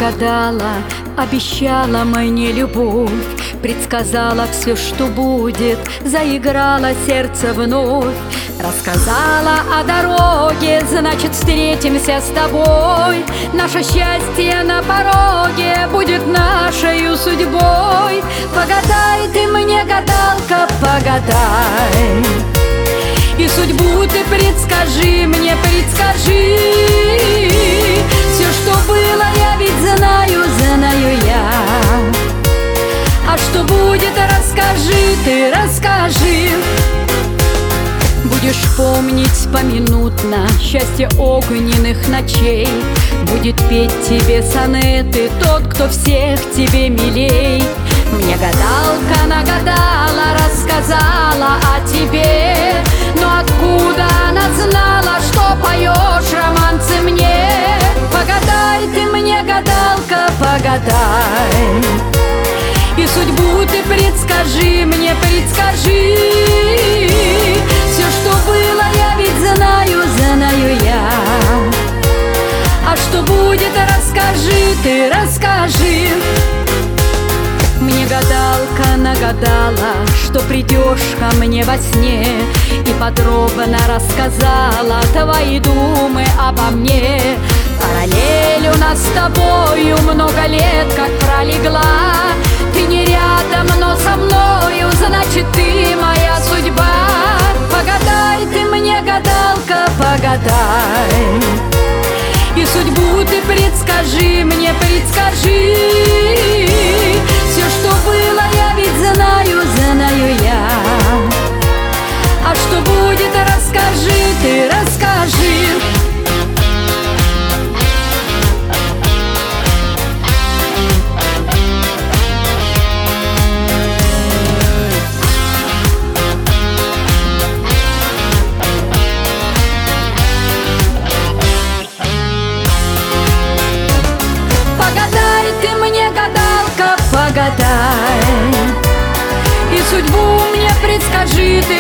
гадала, обещала мне любовь, предсказала все, что будет, заиграло сердце вновь. Рассказала о дороге, значит, встретимся с тобой. Наше счастье на пороге будет нашей судьбой. Погадай ты мне, гадалка, погадай, и судьбу ты предскажи мне, предскажи. Все, что было, я ведь знаю, знаю я. А что будет, расскажи ты, расскажи. Будешь помнить поминутно счастье огненных ночей, будет петь тебе сонеты тот, кто всех тебе милей. Мне гадалка нагадала, рассказала о тебе, но откуда она знала, что поешь романсы мне? Погадай ты мне, гадалка, погадай, и судьбу ты предскажи мне, предскажи. Все, что было, я ведь знаю, знаю я. А что будет, расскажи ты, расскажи. Мне гадалка нагадала, что придешь ко мне во сне, и подробно рассказала твои думы обо мне. Параллель у нас с тобою много лет как пролегла. Ты не рядом, но со мною, значит, ты моя судьба. Погадай ты мне, гадалка, погадай, и судьбу ты предскажи мне, предскажи. Все, что было, я ведь знаю, знаю я. А что будет, расскажи ты, расскажи. Погадай, и судьбу мне предскажи ты,